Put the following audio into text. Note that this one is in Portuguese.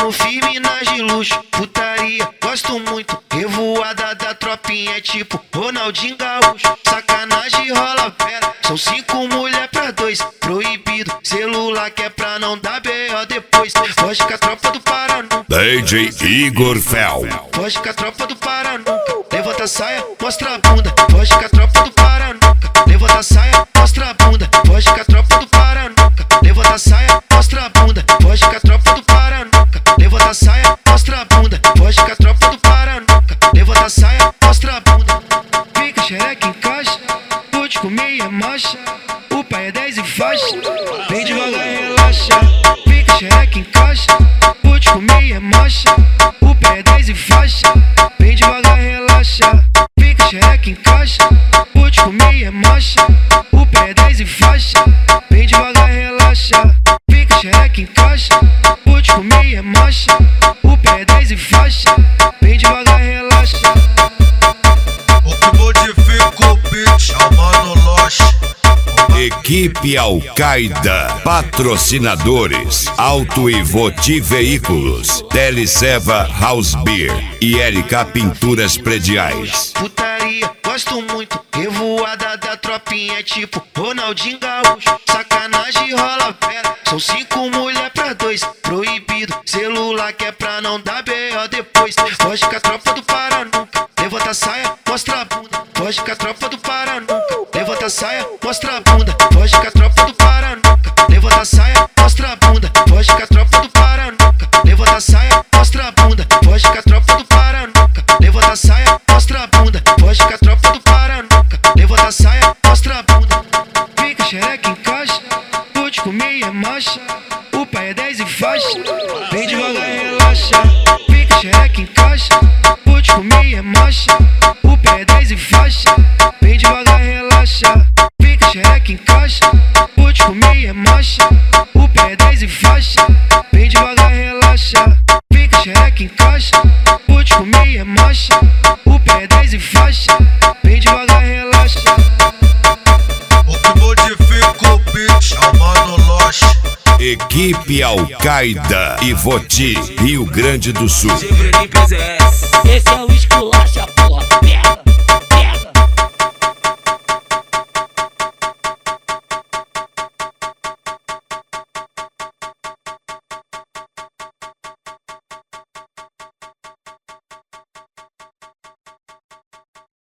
Tamo firme nas de luxo, putaria, gosto muito. Revoada da tropinha é tipo Ronaldinho Gaúcho. Sacanagem rola vera, são 5 mulher pra 2. Proibido, celular que é pra não dar B.O. depois. Foge com a tropa do Paraná, DJ Igor Fel. foge com a tropa do Paraná. Levanta a saia, mostra a bunda. Foge com a tropa do Paraná. Levanta a saia, mostra a bunda. Foge com a tropa do Paraná. Levanta a saia, mostra a bunda. Foge com a tropa do Paraná. Levanta a saia, mostra a bunda. Foge com a tropa do Paraná. Levanta a saia, mostra a bunda. Fica xereca em caixa, vou te comer e é marcha. O pai é 10 e faixa, vem devagar e relaxa. Fica xereca em caixa, vou te comer e é marcha. O pai é 10 e faixa, vem devagar e relaxa. Fica xereca em caixa, vou te comer e é marcha. O pai é 10 e faixa, vem devagar e relaxa. Fica xereca em caixa, vou te comer e é marcha. O pai é 10 e faixa, vem devagar e relaxa. O que modifica o beat é o Mano Loche. Equipe Al-Qaeda. Patrocinadores: Auto e Voti Veículos, Teleceva House Beer e LK Pinturas Prediais. Putaria, gosto muito. Revoada da tropinha é tipo Ronaldinho Gaúcho. Sacanagem rola vera, são 5 mulher pra 2. Proibido, celular que é pra não dar B.O. depois. Foge com a tropa do Paraná. Levanta a saia, mostra a bunda. Foge com a tropa do Paraná. Levanta a saia, mostra a bunda. Foge com a tropa do Paraná. Levanta a saia, mostra a bunda. Foge com a tropa do Paraná. Levanta a saia, mostra a bunda. Foge com a tropa do Paraná. Levanta a saia, mostra a bunda. Foge com a tropa do Paraná. Levanta a saia, mostra a bunda. Fica xereca em caixa, vou te comer e é marcha. O pai é 10 e faixa, vem devagar e relaxa. Fica xereca em caixa, vou te comer e é marcha. O pai é 10 e faixa, vem devagar e relaxa. Fica xereca em caixa, vou te comer e é marcha. O pai é 10 e faixa, vem devagar e relaxa. Fica xereca em caixa, vou te comer e é marcha. O pai é 10 e faixa, vem devagar e relaxa. O que modifica o beat é o Mano Loche. Equipe Al-Qaeda e Voti, Rio Grande do Sul. Esse é o esculacha, porra.